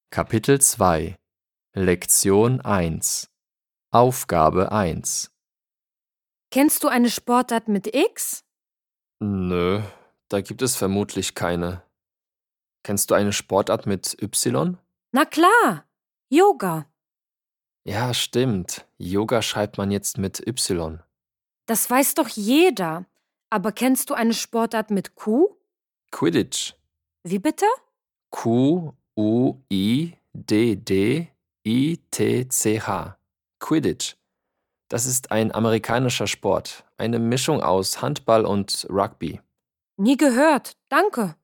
Kapitel 2 Lektion 1 Aufgabe 1 Kennst du eine Sportart mit X? Nö, da gibt es vermutlich keine. Kennst du eine Sportart mit Y? Na klar, Yoga. Ja, stimmt. Yoga schreibt man jetzt mit Y. Das weiß doch jeder. Aber kennst du eine Sportart mit Q? Quidditch. Wie bitte? Quidditch. Quidditch. Das ist ein amerikanischer Sport, eine Mischung aus Handball und Rugby. Nie gehört. Danke.